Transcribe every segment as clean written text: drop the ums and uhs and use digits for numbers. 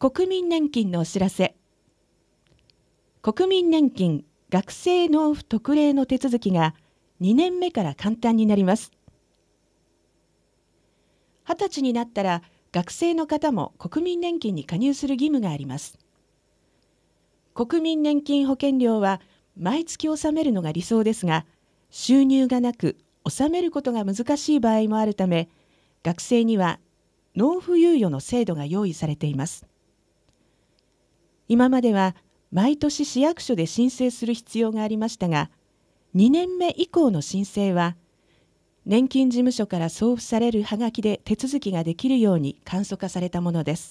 国民年金のお知らせ。国民年金学生納付特例の手続きが2年目から簡単になります。20歳になったら学生の方も国民年金に加入する義務があります。国民年金保険料は毎月納めるのが理想ですが、収入がなく納めることが難しい場合もあるため、学生には納付猶予の制度が用意されています。今までは毎年市役所で申請する必要がありましたが、2年目以降の申請は年金事務所から送付されるはがきで手続きができるように簡素化されたものです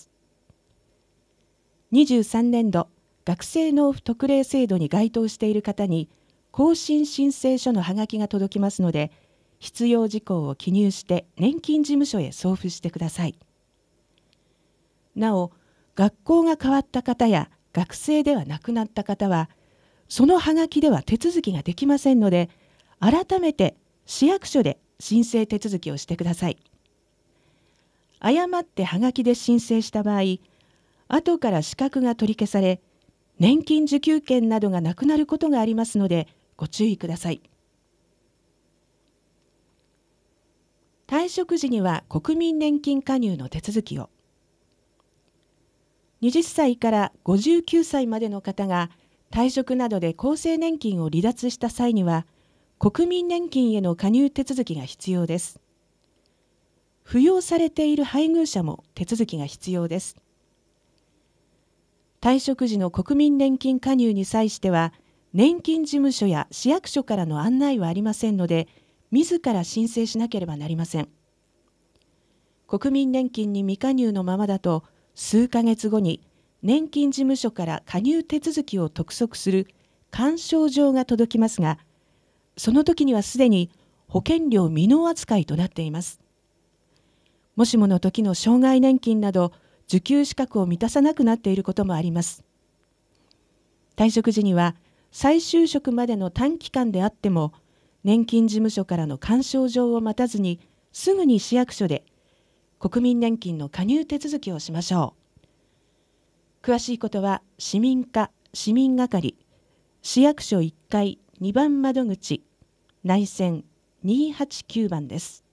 。23年度学生納付特例制度に該当している方に更新申請書のはがきが届きますので、必要事項を記入して年金事務所へ送付してください。なお、学校が変わった方や学生ではなくなった方は、そのはがきでは手続きができませんので、改めて市役所で申請手続きをしてください。誤ってはがきで申請した場合、後から資格が取り消され、年金受給権などがなくなることがありますので、ご注意ください。退職時には国民年金加入の手続きを。20歳から59歳までの方が退職などで厚生年金を離脱した際には、国民年金への加入手続きが必要です。扶養されている配偶者も手続きが必要です。退職時の国民年金加入に際しては、年金事務所や市役所からの案内はありませんので、自ら申請しなければなりません。国民年金に未加入のままだと、数ヶ月後に年金事務所から加入手続きを督促する勧奨状が届きますが、その時にはすでに保険料未納扱いとなっています。もしもの時の障害年金など受給資格を満たさなくなっていることもあります。退職時には再就職までの短期間であっても、年金事務所からの勧奨状を待たずにすぐに市役所で国民年金の加入手続きをしましょう。詳しいことは市民課市民係市役所1階2番窓口内線289番です。